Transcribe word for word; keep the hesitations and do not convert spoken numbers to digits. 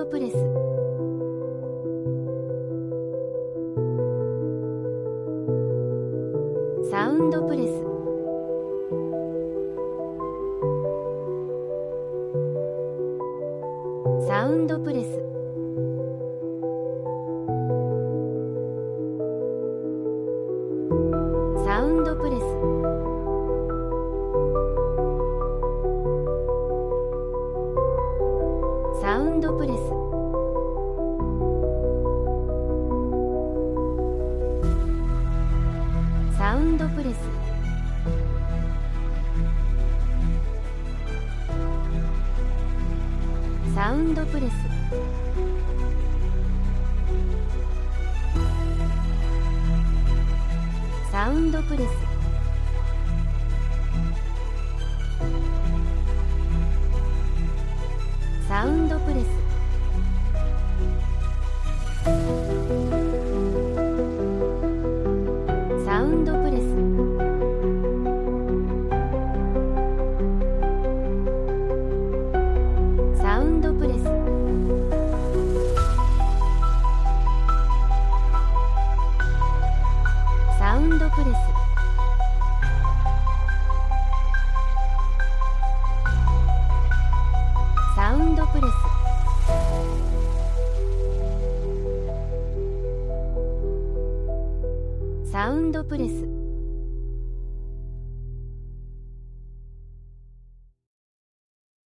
ドプレス、サウンドプレス、サウンドプレス、サウンドプレス、サウンドプレス、サウンドプレス、サウンドプレス、サウンドプレス、サウンドプレス、サウンドプレス、サウンドプレス、サウンドプレス、サウンドプレス、サウンドプレス、